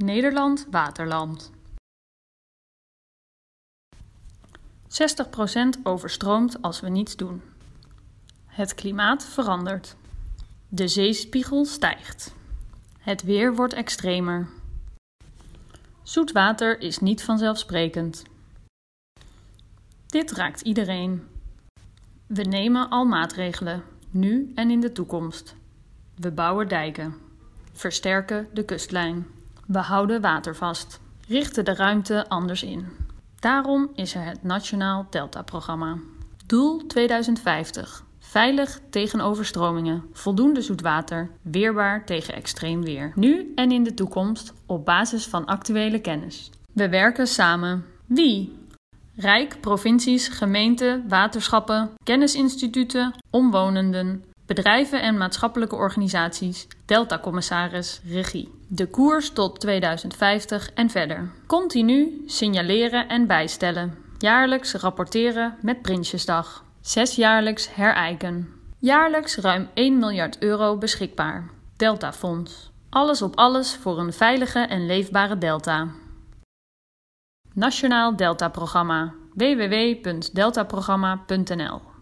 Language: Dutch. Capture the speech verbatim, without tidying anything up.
Nederland Waterland. zestig procent overstroomt als we niets doen. Het klimaat verandert. De zeespiegel stijgt. Het weer wordt extremer. Zoet water is niet vanzelfsprekend. Dit raakt iedereen. We nemen al maatregelen, nu en in de toekomst. We bouwen dijken, versterken de kustlijn. We houden water vast, richten de ruimte anders in. Daarom is er het Nationaal Delta-programma. Doel tweeduizend vijftig. Veilig tegen overstromingen, voldoende zoet water, weerbaar tegen extreem weer. Nu en in de toekomst op basis van actuele kennis. We werken samen. Wie? Rijk, provincies, gemeenten, waterschappen, kennisinstituten, omwonenden, bedrijven en maatschappelijke organisaties, Delta-commissaris, regie. De koers tot tweeduizend vijftig en verder. Continu signaleren en bijstellen. Jaarlijks rapporteren met Prinsjesdag. Zesjaarlijks herijken. Jaarlijks ruim één miljard euro beschikbaar. Deltafonds. Alles op alles voor een veilige en leefbare delta. Nationaal Delta-programma. w w w punt deltaprogramma punt n l